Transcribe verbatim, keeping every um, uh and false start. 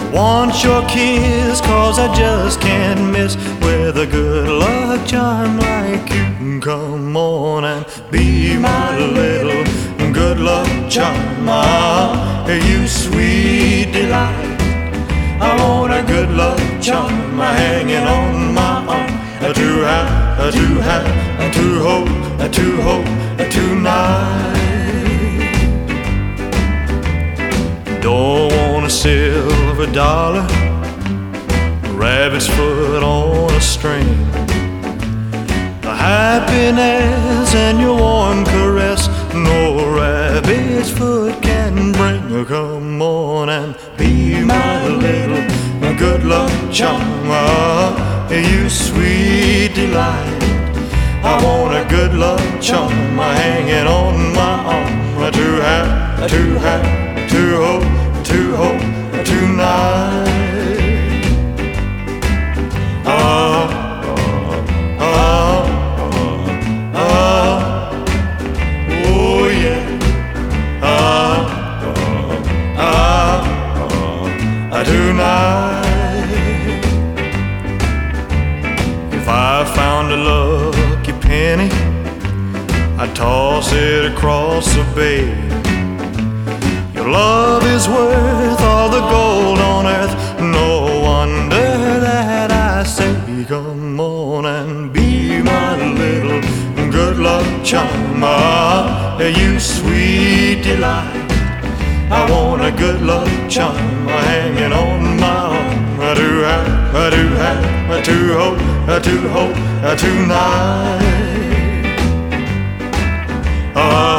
Want your kiss, cause I just can't miss with a good luck charm like you. Come on and be my little good luck charm. Ah, you sweet delight. I want a good luck charm hanging on my arm. To have, to have, to hold, to hold tonight. Don't want a silver dollar, rabbit's foot on a string. The happiness and your warm caress no rabbit's foot can bring. Come on and be my little good luck charm. Ah, you sweet delight. I want a good luck charm hanging on my arm. To have, to have, to hold, to hold tonight. Ah, ah, ah, ah, oh yeah. Ah, ah, ah, tonight. If I found a lucky penny, I'd toss it across the bay. Your love is worth all the gold on earth. No wonder that I say, come on and be my little good luck charm. Ah, you sweet delight. I want a good luck charm hanging on my arm. I do have, I do have, I do hope, I do hope tonight. Ah.